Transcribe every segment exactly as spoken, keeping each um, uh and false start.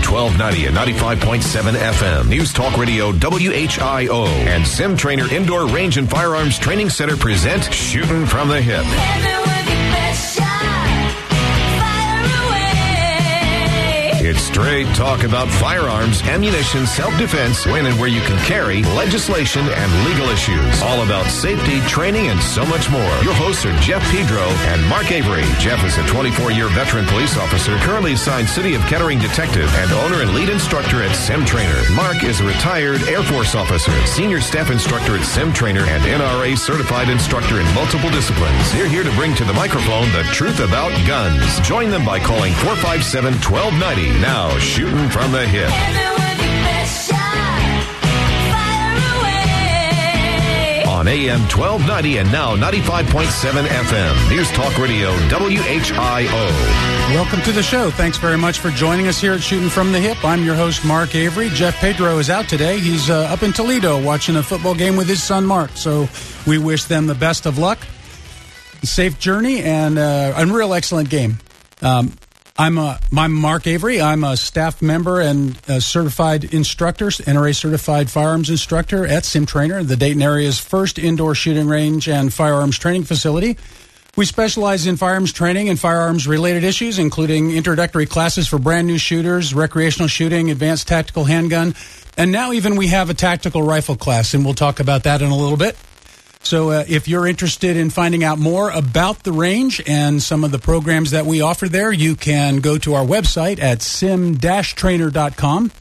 twelve ninety and ninety-five point seven F M. News Talk Radio W H I O and Sim Trainer Indoor Range and Firearms Training Center present Shooting from the Hip. It's straight talk about firearms, ammunition, self-defense, when and where you can carry, legislation, and legal issues. All about safety, training, and so much more. Your hosts are Jeff Pedro and Mark Avery. Jeff is a twenty-four-year veteran police officer, currently assigned City of Kettering detective, and owner and lead instructor at Sim Trainer. Mark is a retired Air Force officer, senior staff instructor at Sim Trainer, and N R A certified instructor in multiple disciplines. They're here to bring to the microphone the truth about guns. Join them by calling four five seven, one two nine zero. Now, Shooting from the Hip. On A M twelve ninety and now ninety-five point seven F M. News Talk Radio W H I O. Welcome to the show. Thanks very much for joining us here at Shooting from the Hip. I'm your host, Mark Avery. Jeff Pedro is out today. He's uh, up in Toledo watching a football game with his son, Mark. So we wish them the best of luck, safe journey, and uh, a real excellent game. Um, I'm, a, I'm Mark Avery. I'm a staff member and a certified instructor, N R A certified firearms instructor at Sim Trainer, the Dayton area's first indoor shooting range and firearms training facility. We specialize in firearms training and firearms-related issues, including introductory classes for brand-new shooters, recreational shooting, advanced tactical handgun, and now even we have a tactical rifle class, and we'll talk about that in a little bit. So uh, if you're interested in finding out more about the range and some of the programs that we offer there, you can go to our website at sim dash trainer dot com,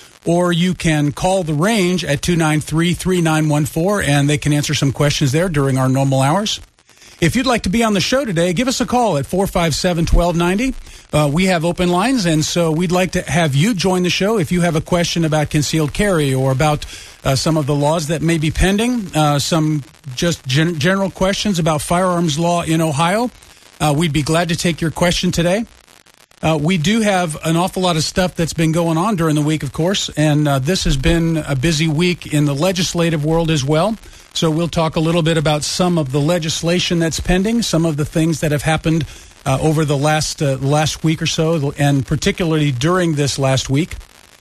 or you can call the range at two nine three, three nine one four, and they can answer some questions there during our normal hours. If you'd like to be on the show today, give us a call at four five seven, one two nine zero. Uh, we have open lines, and so we'd like to have you join the show if you have a question about concealed carry or about uh, some of the laws that may be pending, uh, some just gen- general questions about firearms law in Ohio. Uh, we'd be glad to take your question today. Uh, we do have an awful lot of stuff that's been going on during the week, of course, and uh, this has been a busy week in the legislative world as well. So we'll talk a little bit about some of the legislation that's pending, some of the things that have happened uh, over the last uh, last week or so, and particularly during this last week.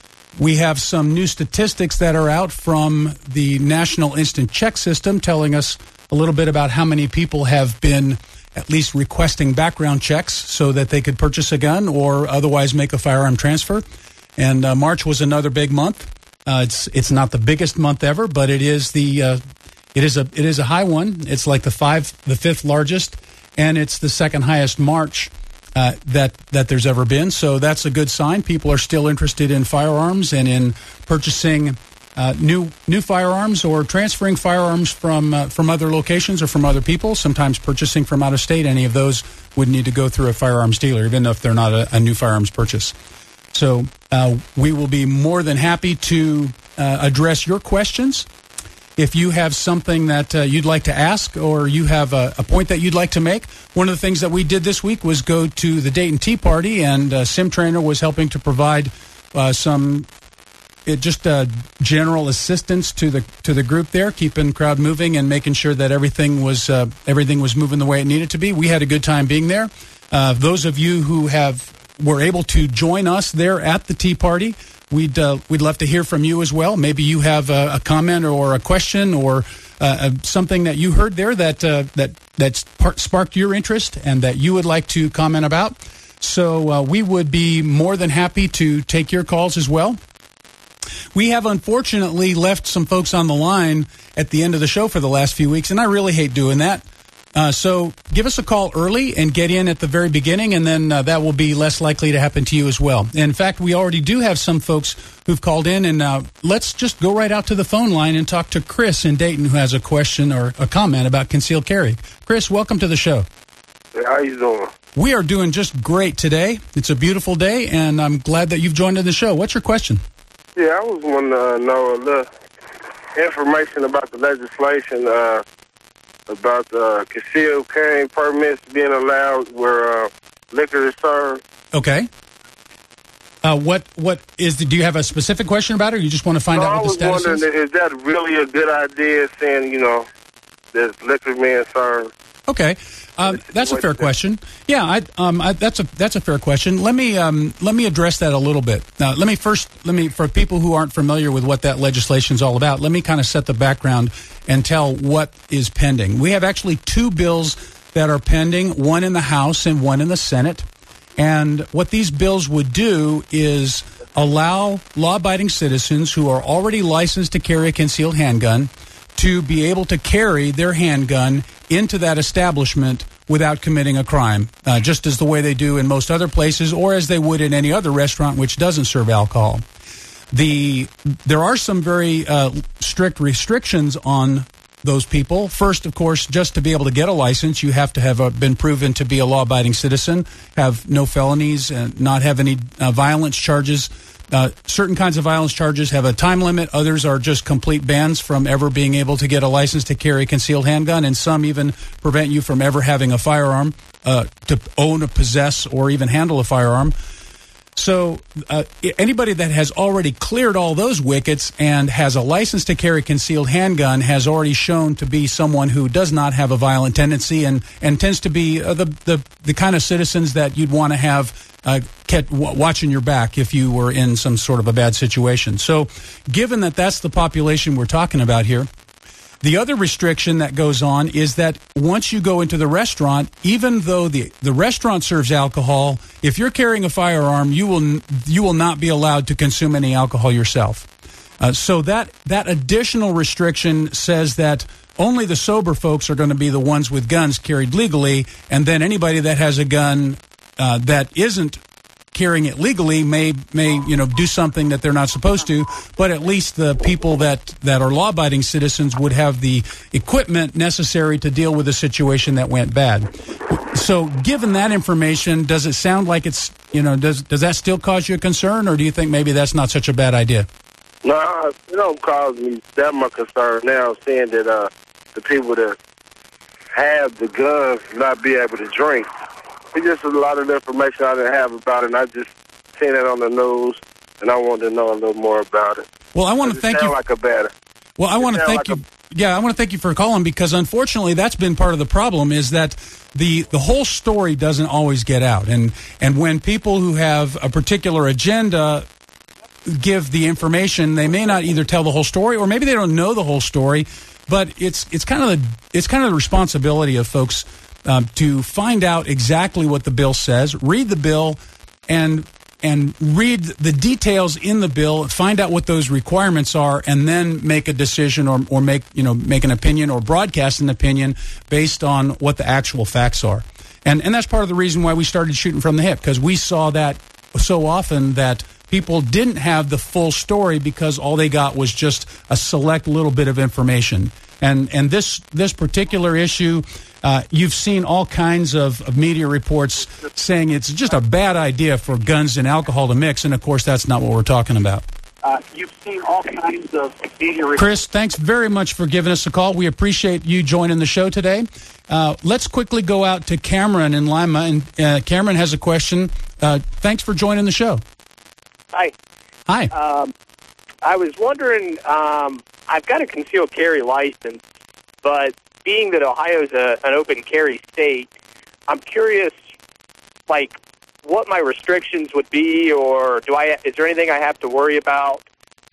We have some new statistics that are out from the National Instant Check System telling us a little bit about how many people have been at least requesting background checks so that they could purchase a gun or otherwise make a firearm transfer. And uh, March was another big month. Uh, it's it's not the biggest month ever, but it is the uh, it is a it is a high one. It's like the five the fifth largest, and it's the second highest March uh, that that there's ever been. So that's a good sign. People are still interested in firearms and in purchasing Uh, new new firearms or transferring firearms from uh, from other locations or from other people, sometimes purchasing from out of state. Any of those would need to go through a firearms dealer, even if they're not a, a new firearms purchase. So uh, we will be more than happy to uh, address your questions. If you have something that uh, you'd like to ask or you have a, a point that you'd like to make, one of the things that we did this week was go to the Dayton Tea Party, and uh, Sim Trainer was helping to provide uh, some It just uh, general assistance to the to the group there, keeping the crowd moving and making sure that everything was uh, everything was moving the way it needed to be. We had a good time being there. Uh, those of you who have were able to join us there at the Tea Party, we'd uh, we'd love to hear from you as well. Maybe you have a, a comment or a question or uh, something that you heard there that uh, that that sparked your interest and that you would like to comment about. So uh, we would be more than happy to take your calls as well. We have unfortunately left some folks on the line at the end of the show for the last few weeks, and I really hate doing that. Uh, so give us a call early and get in at the very beginning, and then uh, that will be less likely to happen to you as well. In fact, we already do have some folks who've called in, and uh, let's just go right out to the phone line and talk to Chris in Dayton, who has a question or a comment about concealed carry. Chris, welcome to the show. Hey, how you doing? We are doing just great today. It's a beautiful day, and I'm glad that you've joined in the show. What's your question? Yeah, I was wanting to know a little information about the legislation uh, about uh, concealed carrying permits being allowed where uh, liquor is served. Okay. Uh, what what is the, do you have a specific question about it, or you just want to find no, out what the status is? I was wondering, is that really a good idea, saying, you know, there's liquor being served? Okay, um, that's a fair question. Yeah, I, um, I, that's a that's a fair question. Let me um, let me address that a little bit. Now, let me first let me for people who aren't familiar with what that legislation is all about. Let me kind of set the background and tell what is pending. We have actually two bills that are pending, one in the House and one in the Senate. And what these bills would do is allow law-abiding citizens who are already licensed to carry a concealed handgun to be able to carry their handgun into that establishment without committing a crime, uh, just as the way they do in most other places or as they would in any other restaurant which doesn't serve alcohol. The there are some very uh, strict restrictions on those people. First, of course, just to be able to get a license, you have to have uh, been proven to be a law-abiding citizen, have no felonies, and not have any uh, violence charges. Uh, certain kinds of violence charges have a time limit. Others are just complete bans from ever being able to get a license to carry a concealed handgun, and some even prevent you from ever having a firearm, uh, to own, or possess, or even handle a firearm. So uh, anybody that has already cleared all those wickets and has a license to carry a concealed handgun has already shown to be someone who does not have a violent tendency and, and tends to be uh, the, the the kind of citizens that you'd want to have uh, kept w- watching your back if you were in some sort of a bad situation. So given that that's the population we're talking about here, the other restriction that goes on is that once you go into the restaurant, even though the, the restaurant serves alcohol, if you're carrying a firearm, you will you will not be allowed to consume any alcohol yourself. Uh, so that that additional restriction says that only the sober folks are going to be the ones with guns carried legally, and then anybody that has a gun uh, that isn't carrying it legally may may you know do something that they're not supposed to, but at least the people that that are law-abiding citizens would have the equipment necessary to deal with a situation that went bad. So given that information, does it sound like it's you know does does that still cause you a concern, or do you think maybe that's not such a bad idea? No, it don't cause me that much concern now, seeing that uh, the people that have the guns not be able to drink. It's just a lot of information I didn't have about it, and I just seen it on the news, and I wanted to know a little more about it. Well, I want to thank you. Like a bad. Well, I want to thank like you. A, yeah, I want to thank you for calling, because unfortunately that's been part of the problem, is that the the whole story doesn't always get out, and and when people who have a particular agenda give the information, they may not either tell the whole story, or maybe they don't know the whole story. But it's it's kind of the it's kind of the responsibility of folks Um, to find out exactly what the bill says, read the bill, and and read the details in the bill, find out what those requirements are, and then make a decision or or make you know make an opinion or broadcast an opinion based on what the actual facts are. And and that's part of the reason why we started Shooting from the Hip, because we saw that so often that people didn't have the full story because all they got was just a select little bit of information. And and this this particular issue, uh, you've seen all kinds of, of media reports saying it's just a bad idea for guns and alcohol to mix, and of course that's not what we're talking about. Uh, you've seen all kinds of media reports. Chris, thanks very much for giving us a call. We appreciate you joining the show today. Uh, let's quickly go out to Cameron in Lima, and uh, Cameron has a question. Uh, thanks for joining the show. Hi. Hi. Um, I was wondering, um, I've got a concealed carry license, but being that Ohio's a, an open carry state, I'm curious, like, what my restrictions would be, or do I? Is there anything I have to worry about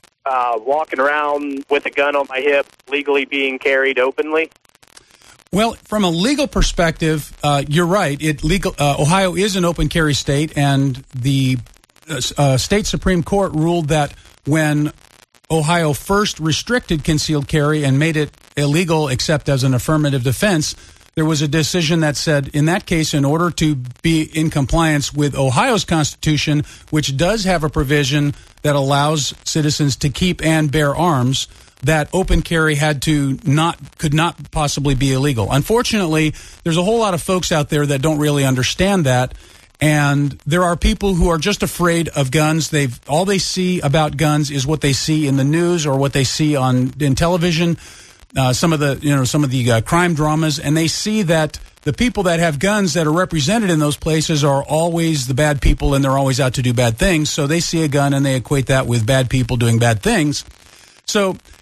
uh, walking around with a gun on my hip, legally being carried openly? Well, from a legal perspective, uh, you're right. It legal uh, Ohio is an open carry state, and the uh, state Supreme Court ruled that when Ohio first restricted concealed carry and made it illegal except as an affirmative defense, there was a decision that said, in that case, in order to be in compliance with Ohio's Constitution, which does have a provision that allows citizens to keep and bear arms, that open carry had to not could not possibly be illegal. Unfortunately, there's a whole lot of folks out there that don't really understand that. And there are people who are just afraid of guns. They've all they see about guns is what they see in the news or what they see on in television. Uh, some of the you know some of the uh, crime dramas, and they see that the people that have guns that are represented in those places are always the bad people, and they're always out to do bad things. So they see a gun and they equate that with bad people doing bad things. So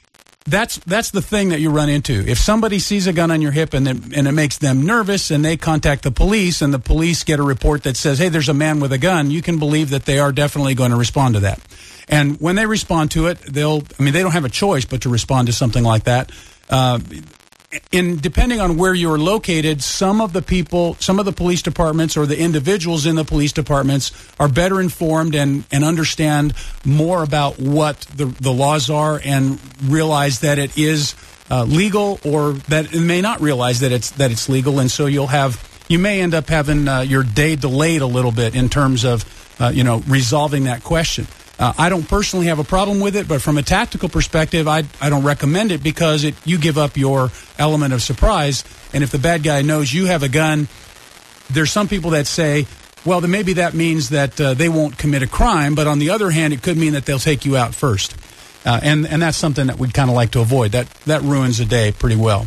that's that's the thing that you run into. If somebody sees a gun on your hip and it, and it makes them nervous, and they contact the police, and the police get a report that says, "Hey, there's a man with a gun," you can believe that they are definitely going to respond to that. And when they respond to it, they'll, I mean, they don't have a choice but to respond to something like that. Uh, in depending on where you're located, some of the people, some of the police departments or the individuals in the police departments are better informed and, and understand more about what the, the laws are and realize that it is uh, legal, or that it may not realize that it's that it's legal. And so you'll have, you may end up having uh, your day delayed a little bit in terms of, uh, you know, resolving that question. Uh, I don't personally have a problem with it, but from a tactical perspective, I I don't recommend it, because it you give up your element of surprise. And if the bad guy knows you have a gun, there's some people that say, well, then maybe that means that uh, they won't commit a crime. But on the other hand, it could mean that they'll take you out first. Uh, and, and that's something that we'd kind of like to avoid. That that ruins a day pretty well.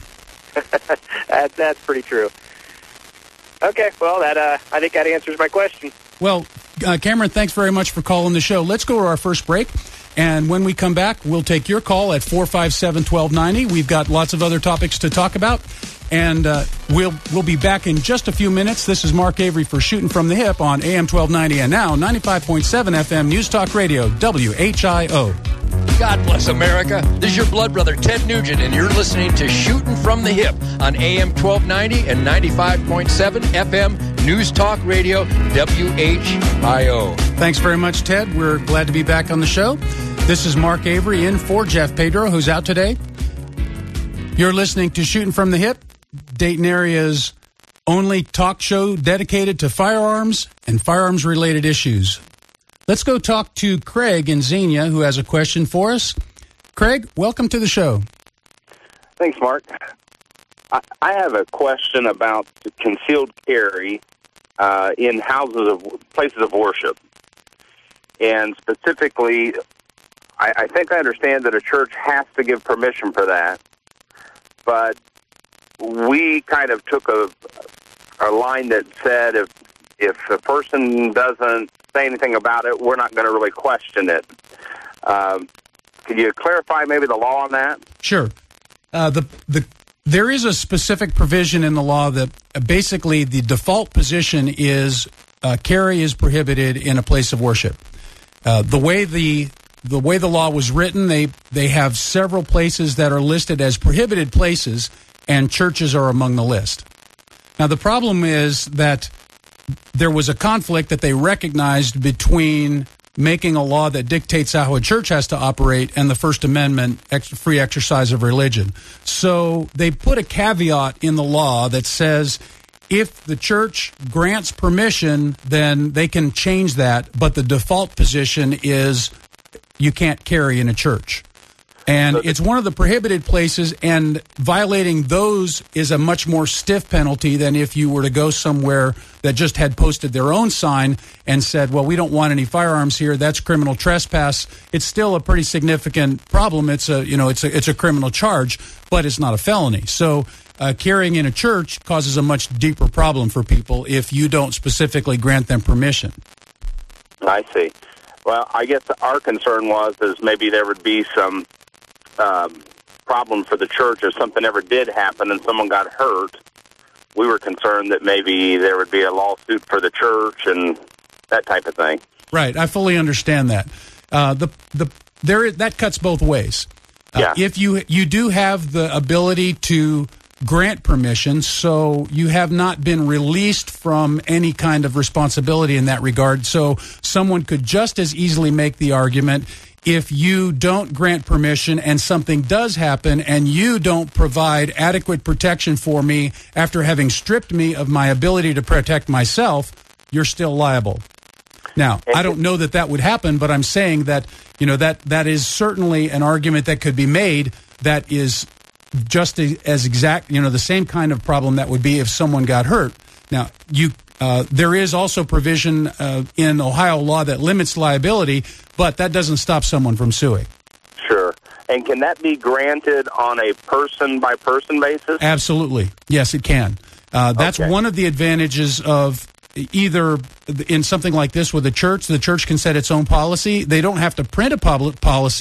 that, that's pretty true. Okay, well, that uh, I think that answers my question. Well, uh, Cameron, thanks very much for calling the show. Let's go to our first break, and when we come back, we'll take your call at four five seven, one two nine zero. We've got lots of other topics to talk about, and uh, we'll we'll be back in just a few minutes. This is Mark Avery for Shooting from the Hip on A M twelve ninety, and now ninety-five point seven F M News Talk Radio, W H I O. God bless America. This is your blood brother, Ted Nugent, and you're listening to Shooting from the Hip on A M twelve ninety and ninety-five point seven F M News Talk Radio, W H I O. Thanks very much, Ted. We're glad to be back on the show. This is Mark Avery in for Jeff Pedro, who's out today. You're listening to Shooting from the Hip, Dayton area's only talk show dedicated to firearms and firearms-related issues. Let's go talk to Craig in Xenia, who has a question for us. Craig, welcome to the show. Thanks, Mark. I, I have a question about concealed carry uh, in houses of places of worship. And specifically, I, I think I understand that a church has to give permission for that. But we kind of took a, a line that said if if a person doesn't say anything about it, we're not going to really question it. Um, could you clarify maybe the law on that? Sure. Uh, the the there is a specific provision in the law that uh, basically the default position is uh, carry is prohibited in a place of worship. Uh, the way the the way the law was written, they they have several places that are listed as prohibited places, and churches are among the list. Now, the problem is that there was a conflict that they recognized between making a law that dictates how a church has to operate and the First Amendment, ex- free exercise of religion. So they put a caveat in the law that says if the church grants permission, then they can change that, but the default position is you can't carry in a church. And it's one of the prohibited places, and violating those is a much more stiff penalty than if you were to go somewhere that just had posted their own sign and said, well, we don't want any firearms here. That's criminal trespass. It's still a pretty significant problem. It's a, you know, it's a, it's a criminal charge, but it's not a felony. So uh, carrying in a church causes a much deeper problem for people if you don't specifically grant them permission. I see. Well, I guess our concern was is maybe there would be some Um, problem for the church if something ever did happen and someone got hurt. We were concerned that maybe there would be a lawsuit for the church and that type of thing. Right, I fully understand that. Uh, the the there that cuts both ways. Uh, yeah. If you you do have the ability to grant permission, so you have not been released from any kind of responsibility in that regard. So someone could just as easily make the argument, if you don't grant permission and something does happen and you don't provide adequate protection for me after having stripped me of my ability to protect myself, you're still liable. Now, I don't know that that would happen, but I'm saying that, you know, that that is certainly an argument that could be made that is just as exact, you know, the same kind of problem that would be if someone got hurt. Now, you uh, there is also provision uh, in Ohio law that limits liability, but that doesn't stop someone from suing. Sure. And can that be granted on a person-by-person basis? Absolutely. Yes, it can. Uh, that's Okay. one of the advantages of either in something like this with a church. The church can set its own policy. They don't have to print a public policy,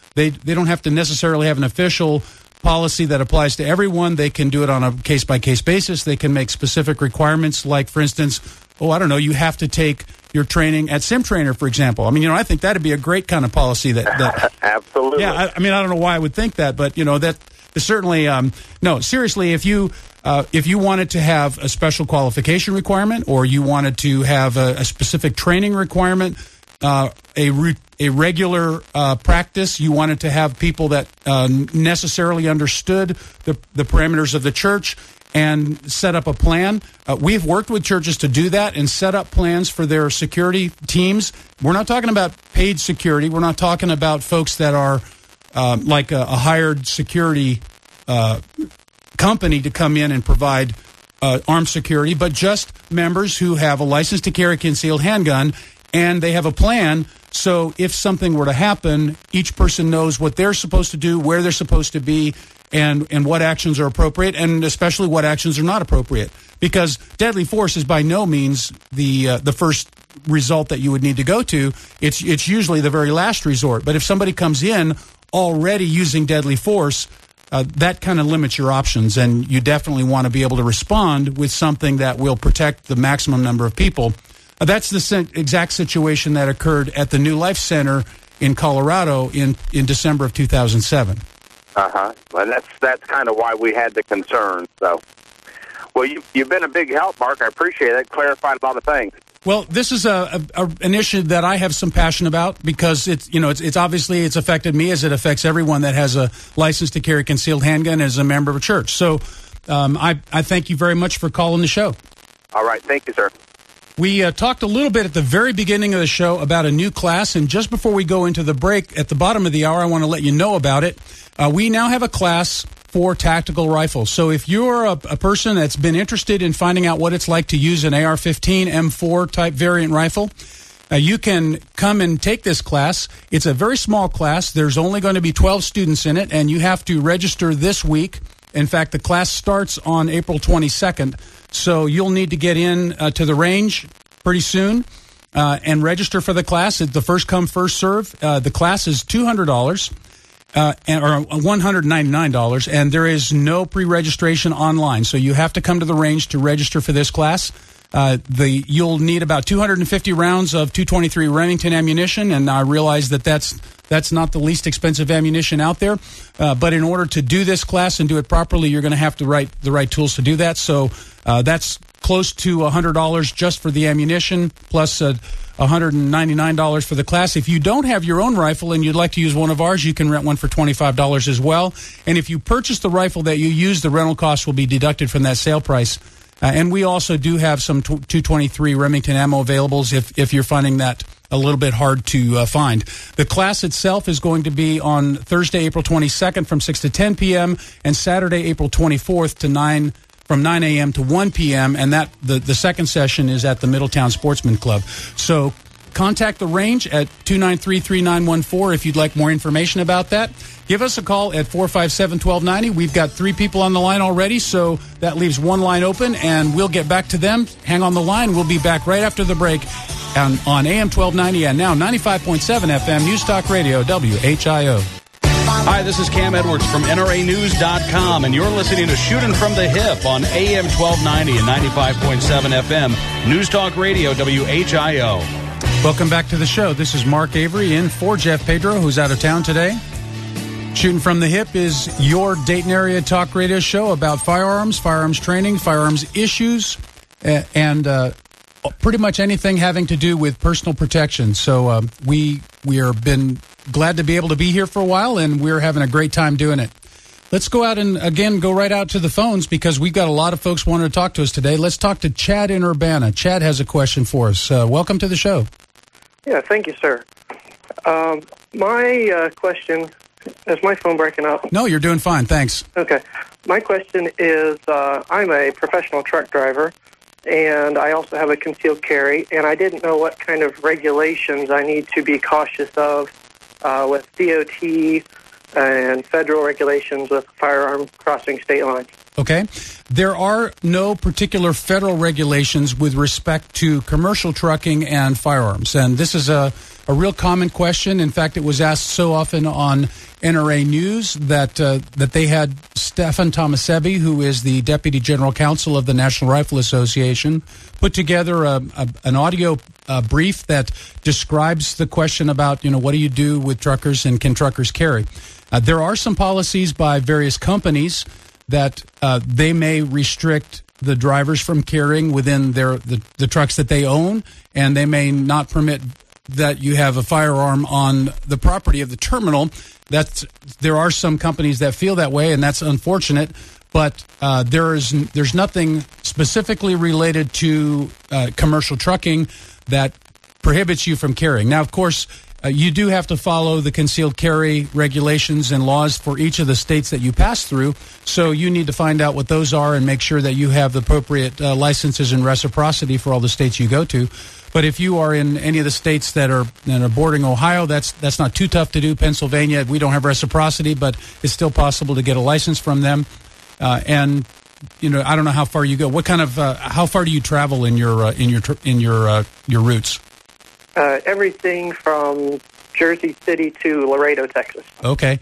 they they don't have to necessarily have an official policy that applies to everyone. They can do it on a case-by-case basis. They can make specific requirements, like, for instance, oh, I don't know, you have to take your training at Sim Trainer, for example. I mean, you know, I think that'd be a great kind of policy. That, that Absolutely. Yeah, I, I mean, I don't know why I would think that, but, you know, that certainly, um, no, seriously, if you uh, if you wanted to have a special qualification requirement, or you wanted to have a, a specific training requirement, uh, a re- a regular uh, practice, you wanted to have people that uh, necessarily understood the, the parameters of the church and set up a plan. Uh, we've worked with churches to do that and set up plans for their security teams. We're not talking about paid security. We're not talking about folks that are um, like a, a hired security uh, company to come in and provide uh, armed security, but just members who have a license to carry a concealed handgun, and they have a plan. So if something were to happen, each person knows what they're supposed to do, where they're supposed to be, and, and what actions are appropriate, and especially what actions are not appropriate. Because deadly force is by no means the uh, the first result that you would need to go to. It's it's usually the very last resort. But if somebody comes in already using deadly force, uh, that kind of limits your options, and you definitely want to be able to respond with something that will protect the maximum number of people. Uh, that's the se- exact situation that occurred at the New Life Center in Colorado in, in December of two thousand seven. Uh-huh. Well, that's that's kind of why we had the concern. So, well, you, you've been a big help, Mark. I appreciate it. Clarified a lot of things. Well, this is a, a, a an issue that I have some passion about, because it's you know it's it's obviously it's affected me, as it affects everyone that has a license to carry a concealed handgun as a member of a church. So, um, I I thank you very much for calling the show. All right, thank you, sir. We uh, talked a little bit at the very beginning of the show about a new class, and just before we go into the break, at the bottom of the hour, I want to let you know about it. Uh, we now have a class for tactical rifles. So if you're a, a person that's been interested in finding out what it's like to use an A R fifteen M four type variant rifle, uh, you can come and take this class. It's a very small class. There's only going to be twelve students in it, and you have to register this week. In fact, the class starts on April twenty-second. So you'll need to get in uh, to the range pretty soon uh, and register for the class. It's the first come, first serve. Uh, the class is two hundred dollars uh, and, or one hundred ninety-nine dollars, and there is no pre-registration online. So you have to come to the range to register for this class. Uh, the you'll need about two hundred fifty rounds of two twenty-three Remington ammunition, and I realize that that's that's not the least expensive ammunition out there. Uh, but in order to do this class and do it properly, you're going to have to write the right tools to do that. So uh, that's close to one hundred dollars just for the ammunition, plus uh, one hundred ninety-nine dollars for the class. If you don't have your own rifle and you'd like to use one of ours, you can rent one for twenty-five dollars as well. And if you purchase the rifle that you use, the rental cost will be deducted from that sale price. Uh, and we also do have some two twenty-three Remington ammo availables if, if you're finding that a little bit hard to uh, find. The class itself is going to be on Thursday, April twenty-second from six to ten p.m. and Saturday, April twenty-fourth to nine from nine a.m. to one p.m. And that the, the second session is at the Middletown Sportsman Club. So contact the range at two nine three, three nine one four if you'd like more information about that. Give us a call at four five seven, one two nine zero. We've got three people on the line already, so that leaves one line open, and we'll get back to them. Hang on the line. We'll be back right after the break on, on A M twelve ninety and now ninety-five point seven F M News Talk Radio, W H I O. Hi, this is Cam Edwards from N R A news dot com, and you're listening to Shooting from the Hip on A M twelve ninety and ninety-five point seven F M News Talk Radio, W H I O. Welcome back to the show. This is Mark Avery in for Jeff Pedro, who's out of town today. Shooting from the Hip is your Dayton area talk radio show about firearms, firearms training, firearms issues, and uh, pretty much anything having to do with personal protection. So uh, we we are been glad to be able to be here for a while, and we're having a great time doing it. Let's go out and, again, go right out to the phones because we've got a lot of folks wanting to talk to us today. Let's talk to Chad in Urbana. Chad has a question for us. Uh, welcome to the show. Yeah, thank you, sir. Um, my uh, question... Is my phone breaking up? No, you're doing fine. Thanks. Okay. My question is, uh, I'm a professional truck driver, and I also have a concealed carry, and I didn't know what kind of regulations I need to be cautious of uh, with D O T and federal regulations with firearm crossing state lines. Okay. There are no particular federal regulations with respect to commercial trucking and firearms. And this is a, a real common question. In fact, it was asked so often on N R A News that uh, that they had Stefan Tomasevi, who is the Deputy General Counsel of the National Rifle Association, put together a, a, an audio uh, brief that describes the question about, you know, what do you do with truckers and can truckers carry? Uh, there are some policies by various companies that uh, they may restrict the drivers from carrying within their the, the trucks that they own, and they may not permit that you have a firearm on the property of the terminal. That's there are some companies that feel that way, and that's unfortunate. But uh, there is there's nothing specifically related to uh, commercial trucking that prohibits you from carrying. Now, of course, Uh, you do have to follow the concealed carry regulations and laws for each of the states that you pass through, so you need to find out what those are and make sure that you have the appropriate uh, licenses and reciprocity for all the states you go to. But if you are in any of the states that are, that are bordering Ohio, that's that's not too tough to do. Pennsylvania, we don't have reciprocity, but it's still possible to get a license from them. Uh, and you know, I don't know how far you go. What kind of uh, how far do you travel in your uh, in your in your uh, your routes? Uh, everything from Jersey City to Laredo, Texas. Okay.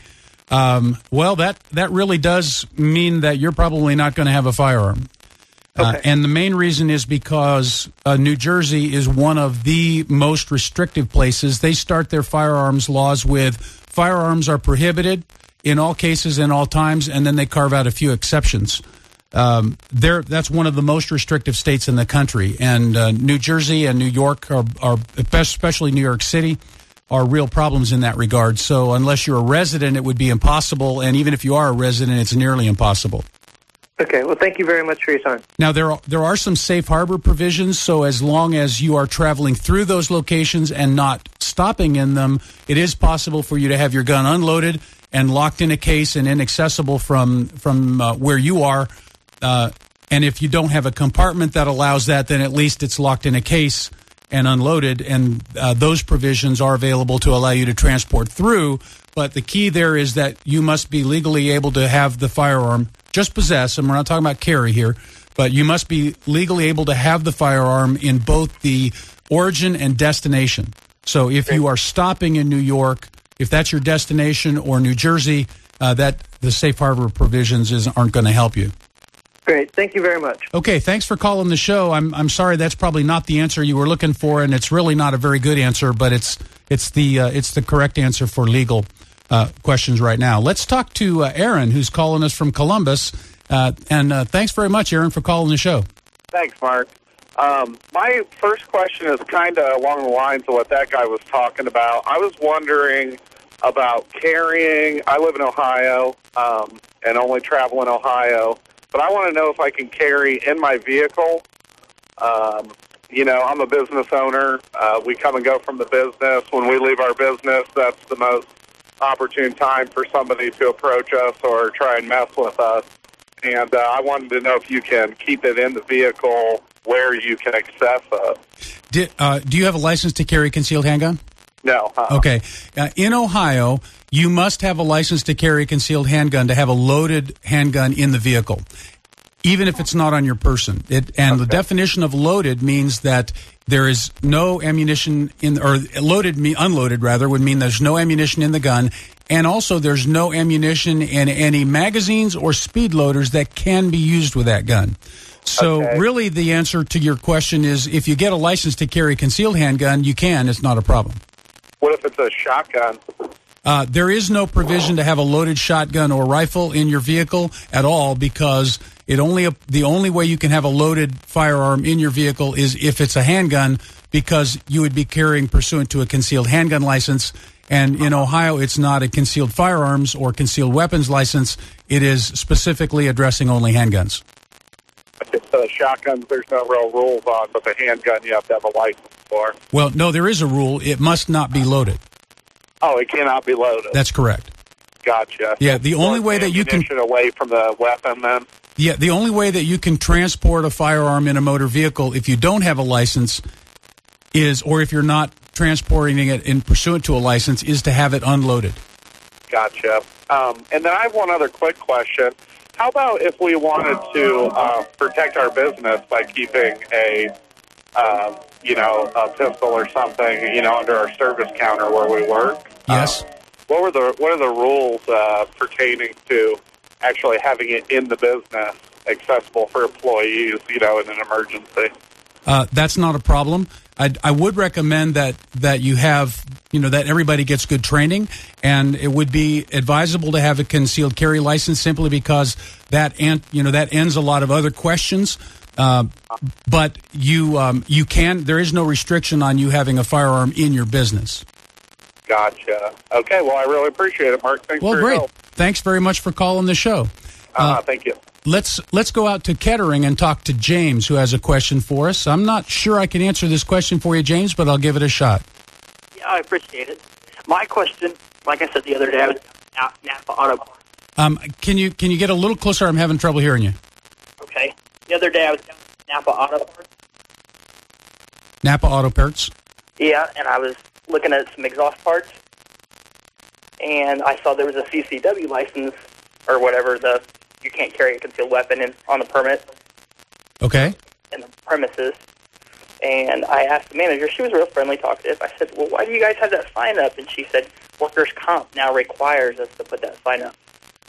Um, well, that, that really does mean that you're probably not going to have a firearm. Okay. Uh, and the main reason is because uh, New Jersey is one of the most restrictive places. They start their firearms laws with firearms are prohibited in all cases and all times, and then they carve out a few exceptions. Um, there, that's one of the most restrictive states in the country, and uh, New Jersey and New York are, are, especially New York City, are real problems in that regard. So unless you're a resident, it would be impossible, and even if you are a resident, it's nearly impossible. Okay, well, thank you very much for your time. Now, there are, there are some safe harbor provisions, so as long as you are traveling through those locations and not stopping in them, it is possible for you to have your gun unloaded and locked in a case and inaccessible from, from uh, where you are. Uh, and if you don't have a compartment that allows that, then at least it's locked in a case and unloaded, and uh, those provisions are available to allow you to transport through. But the key there is that you must be legally able to have the firearm, just possess, and we're not talking about carry here, but you must be legally able to have the firearm in both the origin and destination. So if you are stopping in New York, if that's your destination, or New Jersey, uh, that the safe harbor provisions is, aren't going to help you. Great. Thank you very much. Okay, thanks for calling the show. I'm I'm sorry that's probably not the answer you were looking for, and it's really not a very good answer, but it's it's the uh, it's the correct answer for legal uh, questions right now. Let's talk to uh, Aaron, who's calling us from Columbus, uh, and uh, thanks very much, Aaron, for calling the show. Thanks, Mark. Um, my first question is kind of along the lines of what that guy was talking about. I was wondering about carrying. I live in Ohio um, and only travel in Ohio. But I want to know if I can carry in my vehicle. Um, you know, I'm a business owner. Uh, we come and go from the business. When we leave our business, that's the most opportune time for somebody to approach us or try and mess with us. And uh, I wanted to know if you can keep it in the vehicle where you can access it. Did, uh, do you have a license to carry a concealed handgun? No. Uh-uh. Okay. Uh, in Ohio, you must have a license to carry a concealed handgun to have a loaded handgun in the vehicle, even if it's not on your person. It, and okay. The definition of loaded means that there is no ammunition in, or loaded, unloaded rather, would mean there's no ammunition in the gun, and also there's no ammunition in any magazines or speed loaders that can be used with that gun. So okay. Really the answer to your question is if you get a license to carry a concealed handgun, you can. It's not a problem. What if it's a shotgun? Uh, there is no provision to have a loaded shotgun or rifle in your vehicle at all, because it only the only way you can have a loaded firearm in your vehicle is if it's a handgun, because you would be carrying pursuant to a concealed handgun license. And in Ohio, it's not a concealed firearms or concealed weapons license. It is specifically addressing only handguns. Uh, shotguns, there's no real rules on, but the handgun you have to have a license for. Well, no, there is a rule. It must not be loaded. Oh, it cannot be loaded. That's correct. Gotcha. Yeah, the only way that you can away from the weapon, then. Yeah, the only way that you can transport a firearm in a motor vehicle if you don't have a license is, or if you're not transporting it in pursuant to a license, is to have it unloaded. Gotcha. Um, and then I have one other quick question. how about if we wanted to uh, protect our business by keeping a, uh, you know, a pistol or something, you know, under our service counter where we work? Yes. Uh, what were the what are the rules uh, pertaining to actually having it in the business, accessible for employees, you know, in an emergency? Uh, that's not a problem. I'd, I would recommend that, that you have, you know, that everybody gets good training, and it would be advisable to have a concealed carry license simply because that, end, you know, that ends a lot of other questions. Uh, but you, um, you can. There is no restriction on you having a firearm in your business. Gotcha. Okay. Well, I really appreciate it, Mark. Thanks well, for your great. help. Thanks very much for calling the show. Uh, uh, thank you. Let's let's go out to Kettering and talk to James, who has a question for us. I'm not sure I can answer this question for you, James, but I'll give it a shot. Yeah, I appreciate it. My question, like I said the other day, I was at Napa Auto. Um, can you can you get a little closer? I'm having trouble hearing you. Okay. The other day I was down at Napa Auto. Napa Auto Parts? Yeah, and I was looking at some exhaust parts, and I saw there was a C C W license or whatever, the you can't carry a concealed weapon in, on the permit. Okay. In the premises. And I asked the manager, she was real friendly, talkative. I said, well, why do you guys have that sign up? And she said, workers' comp now requires us to put that sign up.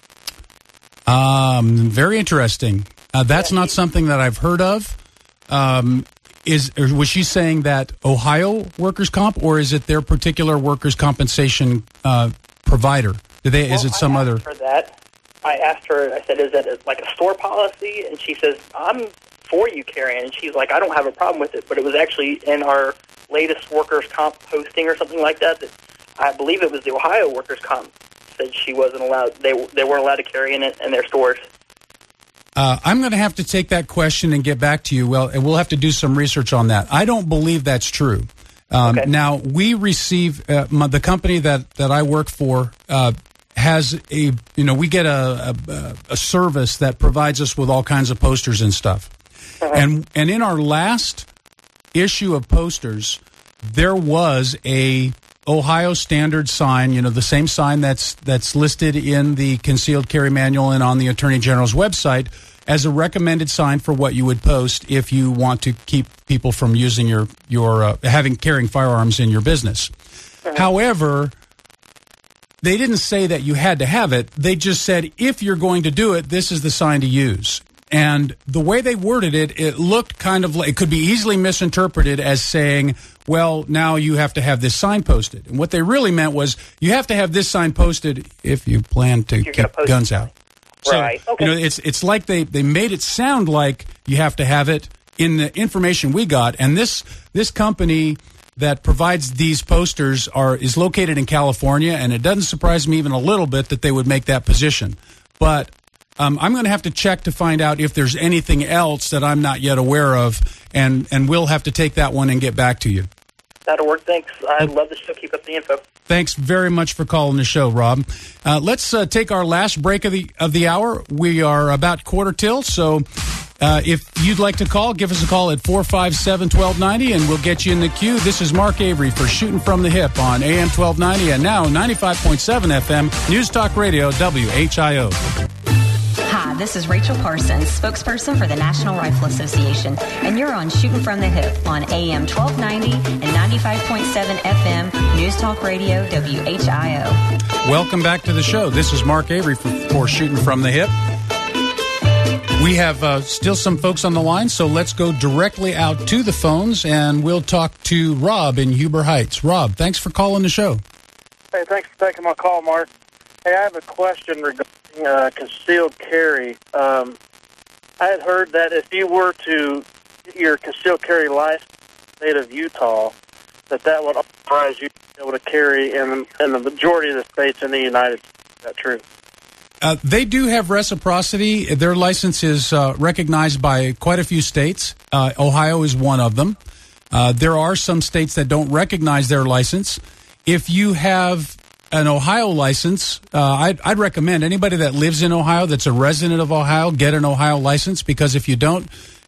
Um, very interesting. Uh, that's not something that I've heard of. Um, is or was she saying that Ohio workers' comp, or is it their particular workers' compensation uh, provider? Do they? Well, is it some I other? For that, I asked her. I said, "Is that like a store policy?" And she says, "I'm for you carrying." And she's like, "I don't have a problem with it," but it was actually in our latest workers' comp posting or something like that. That I believe it was the Ohio workers' comp said she wasn't allowed. They they weren't allowed to carry in it in their stores. Uh, I'm going to have to take that question and get back to you. Well, and we'll have to do some research on that. I don't believe that's true. Um, okay. Now, we receive, uh, my, the company that, that I work for uh, has a, you know, we get a, a, a service that provides us with all kinds of posters and stuff. Uh-huh. And, and in our last issue of posters, there was a Ohio standard sign, you know, the same sign that's that's listed in the concealed carry manual and on the Attorney General's website as a recommended sign for what you would post if you want to keep people from using your your uh, having carrying firearms in your business. Uh-huh. However, they didn't say that you had to have it. They just said if you're going to do it, this is the sign to use. And the way they worded it, it looked kind of like it could be easily misinterpreted as saying, well, now you have to have this sign posted. And what they really meant was you have to have this sign posted if you plan to You're keep guns out. So, right. Okay. you know, it's it's like they, they made it sound like you have to have it in the information we got. And this this company that provides these posters are is located in California, and it doesn't surprise me even a little bit that they would make that position. But Um, I'm going to have to check to find out if there's anything else that I'm not yet aware of, and, and we'll have to take that one and get back to you. That'll work. Thanks. I love the show. Keep up the info. Thanks very much for calling the show, Rob. Uh, let's uh, take our last break of the of the hour. We are about quarter till, so uh, if you'd like to call, give us a call at four five seven, one two nine zero, and we'll get you in the queue. This is Mark Avery for Shooting from the Hip on A M twelve ninety and now ninety-five point seven F M, News Talk Radio, W H I O. Hi, this is Rachel Parsons, spokesperson for the National Rifle Association, and you're on Shooting from the Hip on A M twelve ninety and ninety-five point seven F M, News Talk Radio, W H I O. Welcome back to the show. This is Mark Avery for, for Shooting from the Hip. We have uh, still some folks on the line, so let's go directly out to the phones, and we'll talk to Rob in Huber Heights. Rob, thanks for calling the show. Hey, thanks for taking my call, Mark. Hey, I have a question regarding uh, concealed carry. Um, I had heard that if you were to get your concealed carry license in the state of Utah, that that would authorize you to be able to carry in, in the majority of the states in the United States. Is that true? Uh, they do have reciprocity. Their license is uh, recognized by quite a few states. Uh, Ohio is one of them. Uh, there are some states that don't recognize their license. If you have an Ohio license, uh, I'd, I'd recommend anybody that lives in Ohio, that's a resident of Ohio, get an Ohio license, because if you don't,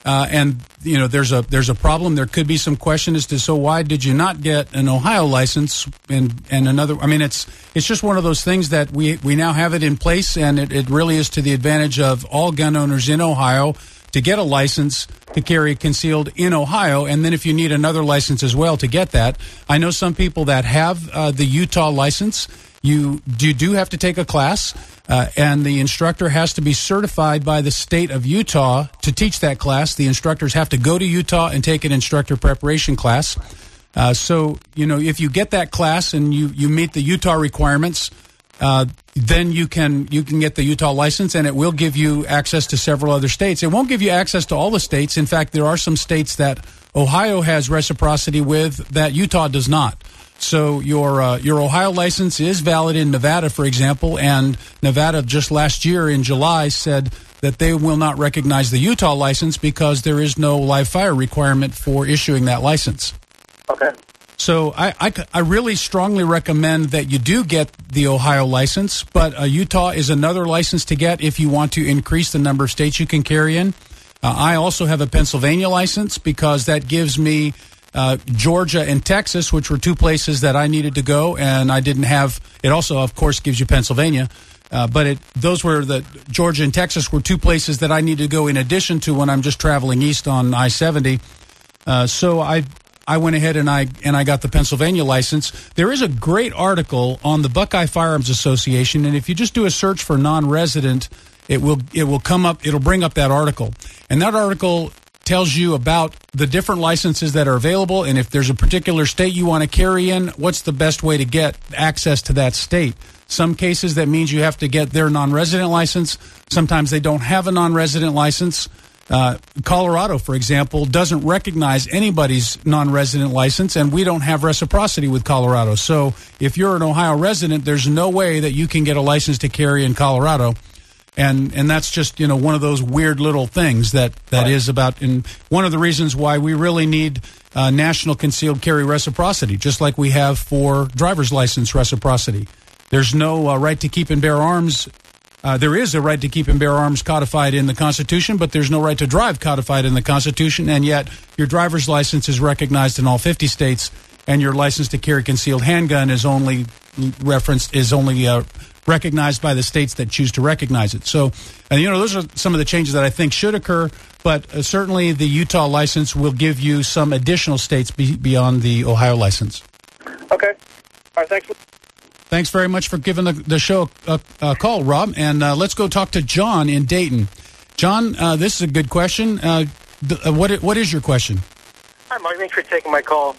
uh, and you know there's a there's a problem. There could be some question as to so why did you not get an Ohio license and and another? I mean, it's it's just one of those things that we we now have it in place, and it, it really is to the advantage of all gun owners in Ohio to get a license to carry concealed in Ohio, and then if you need another license as well to get that. I know some people that have uh, the Utah license. You, you do have to take a class, uh, and the instructor has to be certified by the state of Utah to teach that class. The instructors have to go to Utah and take an instructor preparation class. Uh, so, you know, if you get that class and you, you meet the Utah requirements, uh, then you can you can get the Utah license, and it will give you access to several other states. It won't give you access to all the states. In fact, there are some states that Ohio has reciprocity with that Utah does not. So your uh, your Ohio license is valid in Nevada, for example, and Nevada just last year in July said that they will not recognize the Utah license because there is no live fire requirement for issuing that license. Okay. So I, I, I really strongly recommend that you do get the Ohio license, but uh, Utah is another license to get if you want to increase the number of states you can carry in. Uh, I also have a Pennsylvania license because that gives me uh, Georgia and Texas, which were two places that I needed to go, and I didn't have. It also, of course, gives you Pennsylvania. Uh, but it, those were the Georgia and Texas were two places that I needed to go in addition to when I'm just traveling east on I seventy. Uh, so I I went ahead and I and I got the Pennsylvania license. There is a great article on the Buckeye Firearms Association, and if you just do a search for non-resident, it will it will come up. It'll bring up that article, and that article tells you about the different licenses that are available, and if there's a particular state you want to carry in, what's the best way to get access to that state. Some cases that means you have to get their non-resident license. Sometimes they don't have a non-resident license. Uh, Colorado, for example, doesn't recognize anybody's non-resident license, and we don't have reciprocity with Colorado. So if you're an Ohio resident, there's no way that you can get a license to carry in Colorado. And and that's just, you know, one of those weird little things that, that right. is about, and one of the reasons why we really need uh, national concealed carry reciprocity, just like we have for driver's license reciprocity. There's no uh, right to keep and bear arms. Uh, there is a right to keep and bear arms codified in the Constitution, but there's no right to drive codified in the Constitution, and yet your driver's license is recognized in all fifty states, and your license to carry concealed handgun is only referenced, is only uh, recognized by the states that choose to recognize it. So, uh, you know, those are some of the changes that I think should occur, but uh, certainly the Utah license will give you some additional states be- beyond the Ohio license. Okay. All right, thanks. Thanks very much for giving the, the show a, a call, Rob. And uh, let's go talk to John in Dayton. John, uh, this is a good question. Uh, th- uh, what what is your question? Hi, Mark. Thanks for taking my call.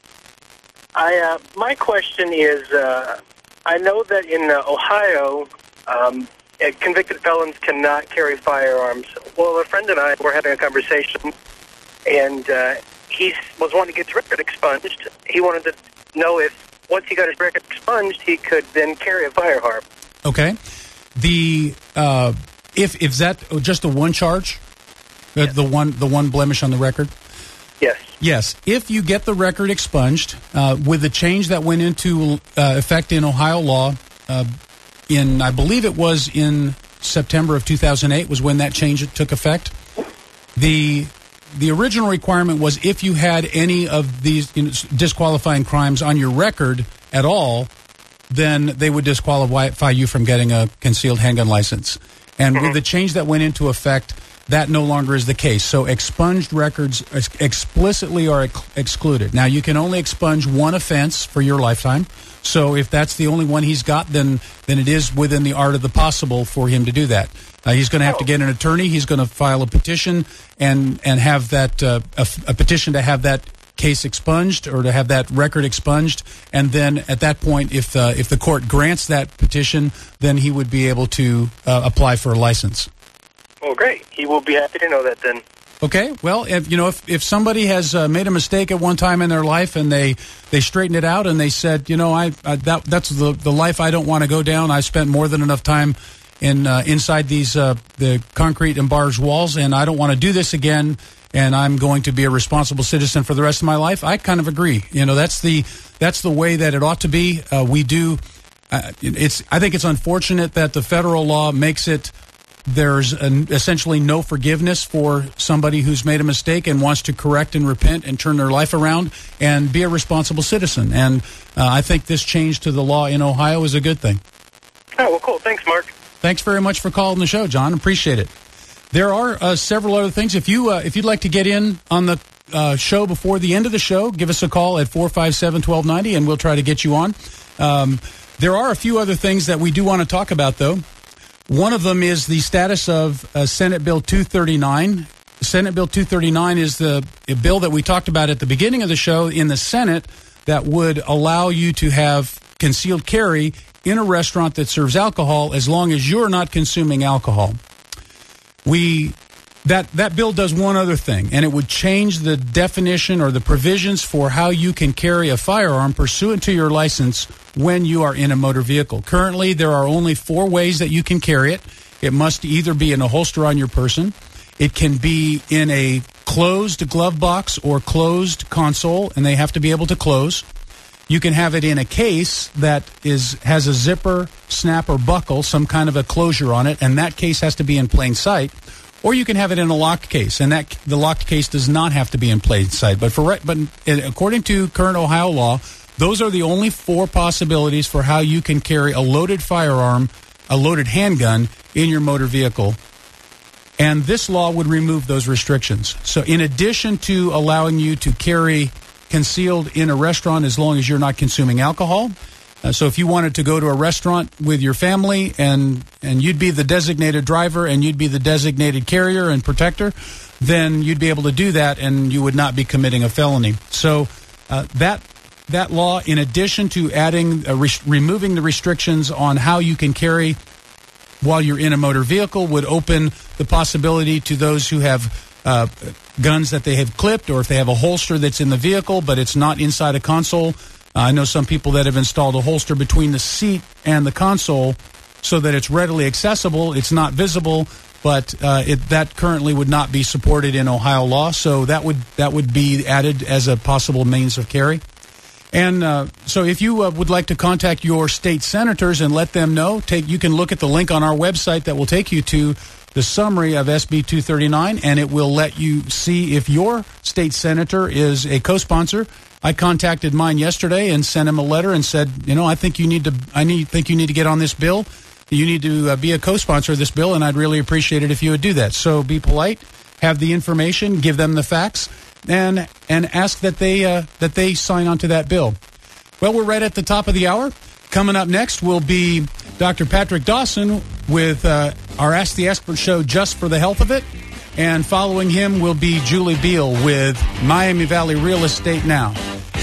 I uh, my question is, uh, I know that in uh, Ohio, um, uh, convicted felons cannot carry firearms. Well, a friend and I were having a conversation, and uh, he was wanting to get his record expunged. He wanted to know if once he got his record expunged, he could then carry a firearm. Okay. The uh, if if that just the one charge, the, yes. the one the one blemish on the record. Yes. Yes. If you get the record expunged uh, with the change that went into uh, effect in Ohio law, uh, in I believe it was in September of two thousand eight was when that change took effect. The The original requirement was if you had any of these you know, disqualifying crimes on your record at all, then they would disqualify you from getting a concealed handgun license. And with the change that went into effect, that no longer is the case. So expunged records ex- explicitly are ex- excluded. Now, you can only expunge one offense for your lifetime. So if that's the only one he's got, then then it is within the art of the possible for him to do that. Uh, he's going to have to get an attorney. He's going to file a petition and and have that uh, a, a petition to have that case expunged or to have that record expunged. And then at that point, if uh, if the court grants that petition, then he would be able to uh, apply for a license. Well, great. He will be happy to know that then. Okay. Well, if you know if, if somebody has uh, made a mistake at one time in their life and they they straightened it out and they said, you know, I, I that that's the the life I don't want to go down. I spent more than enough time in uh, inside these uh, the concrete and bars walls, and I don't want to do this again. And I'm going to be a responsible citizen for the rest of my life. I kind of agree. You know, that's the that's the way that it ought to be. Uh, we do. Uh, it's. I think it's unfortunate that the federal law makes it there's an, essentially no forgiveness for somebody who's made a mistake and wants to correct and repent and turn their life around and be a responsible citizen. And uh, I think this change to the law in Ohio is a good thing. Oh, well, cool. Thanks, Mark. Thanks very much for calling the show, John. Appreciate it. There are uh, several other things. If you uh, if you'd like to get in on the uh, show before the end of the show, give us a call at four five seven, one two nine zero, and we'll try to get you on. Um, there are a few other things that we do want to talk about, though. One of them is the status of uh, Senate Bill two thirty-nine. Senate Bill two thirty-nine is the bill that we talked about at the beginning of the show in the Senate that would allow you to have concealed carry in a restaurant that serves alcohol as long as you're not consuming alcohol. We that that bill does one other thing, and it would change the definition or the provisions for how you can carry a firearm pursuant to your license when you are in a motor vehicle. Currently, there are only four ways that you can carry it. It must either be in a holster on your person, it can be in a closed glove box or closed console, and they have to be able to close. You can have it in a case that is has a zipper, snap, or buckle, some kind of a closure on it, and that case has to be in plain sight. Or you can have it in a locked case, and that the locked case does not have to be in plain sight. But for but according to current Ohio law, those are the only four possibilities for how you can carry a loaded firearm, a loaded handgun, in your motor vehicle. And this law would remove those restrictions. So in addition to allowing you to carry concealed in a restaurant as long as you're not consuming alcohol. Uh, so if you wanted to go to a restaurant with your family and and you'd be the designated driver and you'd be the designated carrier and protector, then you'd be able to do that and you would not be committing a felony. So uh, that that law, in addition to adding uh, re- removing the restrictions on how you can carry while you're in a motor vehicle, would open the possibility to those who have Uh, guns that they have clipped, or if they have a holster that's in the vehicle but it's not inside a console. Uh, I know some people that have installed a holster between the seat and the console so that it's readily accessible. It's not visible, but uh, it, that currently would not be supported in Ohio law. So that would that would be added as a possible means of carry. And uh, so if you uh, would like to contact your state senators and let them know, take you can look at the link on our website that will take you to the summary of S B two thirty-nine, and it will let you see if your state senator is a co-sponsor. I contacted mine yesterday and sent him a letter and said, you know, I think you need to, I need, think you need to get on this bill. You need to uh, be a co-sponsor of this bill, and I'd really appreciate it if you would do that. So be polite, have the information, give them the facts, and and ask that they uh, that they sign on to that bill. Well, we're right at the top of the hour. Coming up next will be Doctor Patrick Dawson with uh, our Ask the Expert show, Just for the Health of It. And following him will be Julie Beal with Miami Valley Real Estate Now.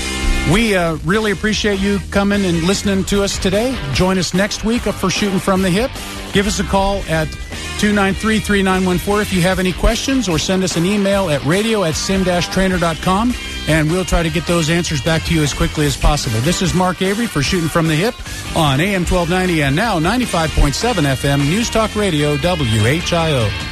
We uh, really appreciate you coming and listening to us today. Join us next week for Shooting from the Hip. Give us a call at two nine three, three nine one four if you have any questions, or send us an email at radio at sim dash trainer dot com, and we'll try to get those answers back to you as quickly as possible. This is Mark Avery for Shooting from the Hip on A M twelve ninety and now ninety-five point seven F M News Talk Radio W H I O.